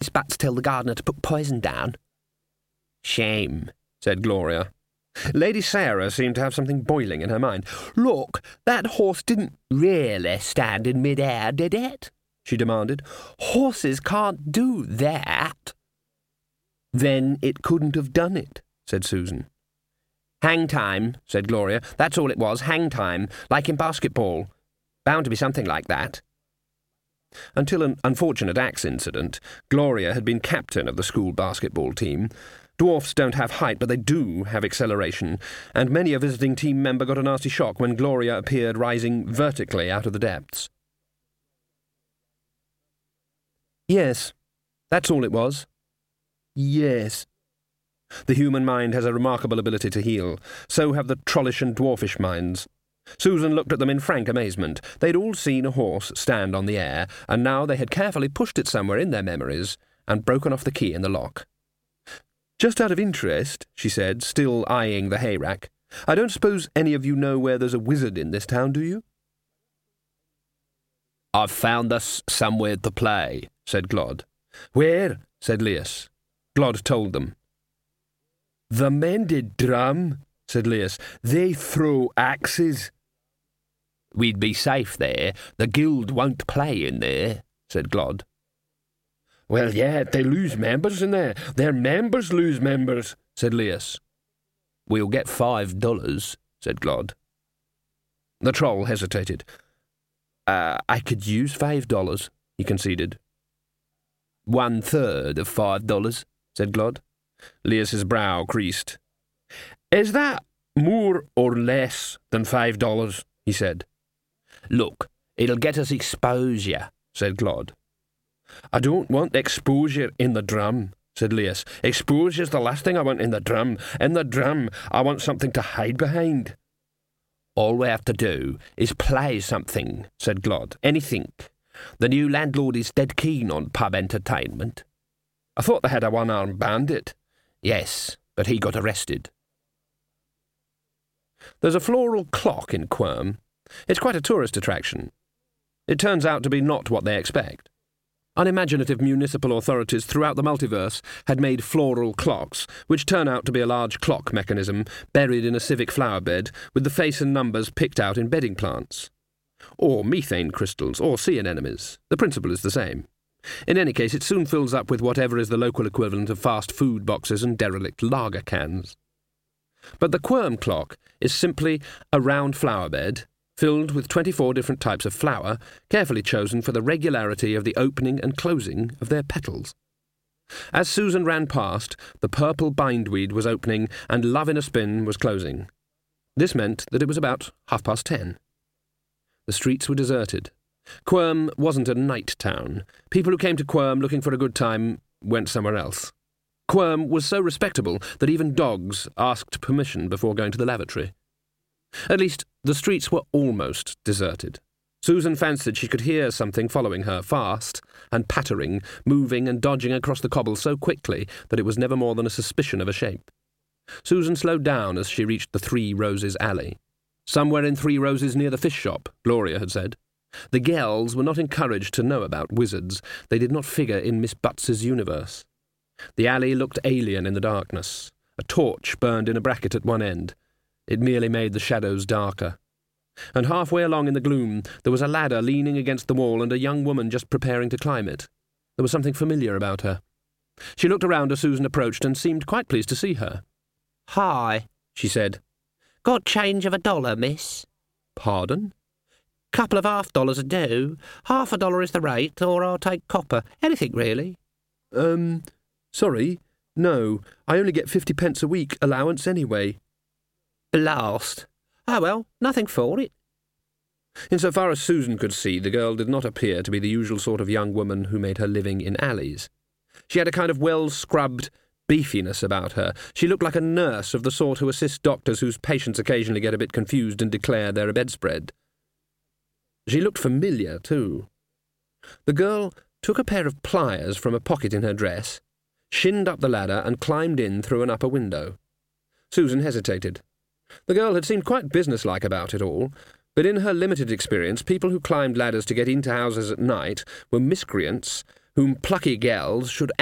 Miss Butts tell the gardener to put poison down?" "Shame," said Gloria. Lady Sarah seemed to have something boiling in her mind. "Look, that horse didn't really stand in mid-air, did it?" she demanded. "Horses can't do that." "Then it couldn't have done it," said Susan. "Hang time," said Gloria. "That's all it was, hang time, like in basketball. Bound to be something like that." Until an unfortunate axe incident, Gloria had been captain of the school basketball team. Dwarfs don't have height, but they do have acceleration, and many a visiting team member got a nasty shock when Gloria appeared rising vertically out of the depths. "Yes, that's all it was." "Yes." The human mind has a remarkable ability to heal. So have the trollish and dwarfish minds. Susan looked at them in frank amazement. They'd all seen a horse stand on the air, and now they had carefully pushed it somewhere in their memories and broken off the key in the lock. "Just out of interest," she said, still eyeing the hayrack, "I don't suppose any of you know where there's a wizard in this town, do you?" "I've found us somewhere to play," said Glod. "Where?" said Leas. Glod told them. "The Mended Drum," said Leas. "They throw axes." "We'd be safe there. The guild won't play in there," said Glod. "Well, yeah, they lose members in there. Their members lose members," said Leas. "We'll get $5, said Glod. The troll hesitated. I could use $5, he conceded. 1/3 of $5, said Glod. Leas's brow creased. "Is that more or less than $5? He said. "Look, it'll get us exposure," said Glod. "I don't want exposure in the drum," said Leas. "Exposure's the last thing I want in the drum. In the drum, I want something to hide behind." "All we have to do is play something," said Glod. "Anything. The new landlord is dead keen on pub entertainment." "I thought they had a one-armed bandit." "Yes, but he got arrested." There's a floral clock in Quirm. It's quite a tourist attraction. It turns out to be not what they expect. Unimaginative municipal authorities throughout the multiverse had made floral clocks, which turn out to be a large clock mechanism buried in a civic flower bed with the face and numbers picked out in bedding plants. Or methane crystals, or sea anemones. The principle is the same. In any case, it soon fills up with whatever is the local equivalent of fast food boxes and derelict lager cans. But the Quirm clock is simply a round flower bed, filled with 24 different types of flower, carefully chosen for the regularity of the opening and closing of their petals. As Susan ran past, the purple bindweed was opening and Love in a Spin was closing. This meant that it was about 10:30. The streets were deserted. Quirm wasn't a night town. People who came to Quirm looking for a good time went somewhere else. Quirm was so respectable that even dogs asked permission before going to the lavatory. At least, the streets were almost deserted. Susan fancied she could hear something following her, fast and pattering, moving and dodging across the cobbles so quickly that it was never more than a suspicion of a shape. Susan slowed down as she reached the Three Roses alley. Somewhere in Three Roses near the fish shop, Gloria had said. The girls were not encouraged to know about wizards. They did not figure in Miss Butts's universe. The alley looked alien in the darkness. A torch burned in a bracket at one end. It merely made the shadows darker. And halfway along in the gloom, there was a ladder leaning against the wall and a young woman just preparing to climb it. There was something familiar about her. She looked around as Susan approached and seemed quite pleased to see her. "Hi," she said. "Got change of $1, miss?" "Pardon?" "Couple of $half a do. $half is the rate, or I'll take copper. Anything, really." Sorry. No, I only get 50p a week allowance anyway." "Blast. Oh, well, nothing for it." Insofar as Susan could see, the girl did not appear to be the usual sort of young woman who made her living in alleys. She had a kind of well-scrubbed beefiness about her. She looked like a nurse of the sort who assists doctors whose patients occasionally get a bit confused and declare they're a bedspread. She looked familiar, too. The girl took a pair of pliers from a pocket in her dress, shinned up the ladder and climbed in through an upper window. Susan hesitated. The girl had seemed quite businesslike about it all, but in her limited experience, people who climbed ladders to get into houses at night were miscreants whom plucky girls should